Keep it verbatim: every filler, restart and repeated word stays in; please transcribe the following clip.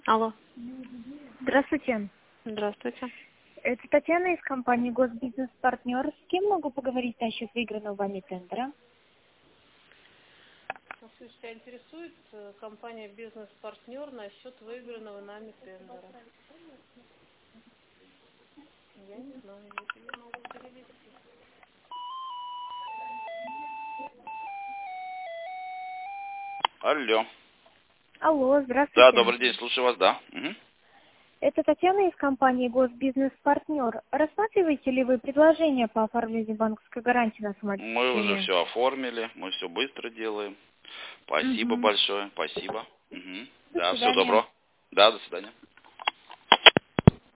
Алло. Здравствуйте. Здравствуйте. Это Татьяна из компании Госбизнес-партнер. С кем могу поговорить насчет выигранного вами тендера? Слушайте, тебя интересует э, компания «Бизнес-партнер» насчет выигранного нами тендера? Я не знаю, я тебе могу перевести. Алло. Алло, Да, здравствуйте. добрый день, слушаю вас, да. Мгм. Это Татьяна из компании Госбизнес-партнер. Рассматриваете ли вы предложение по оформлению банковской гарантии на Мы уже самообеспечение? все оформили, мы все быстро делаем. Спасибо Угу. большое, спасибо. Мгм. До Да, всего свидания. добро. Да, до свидания.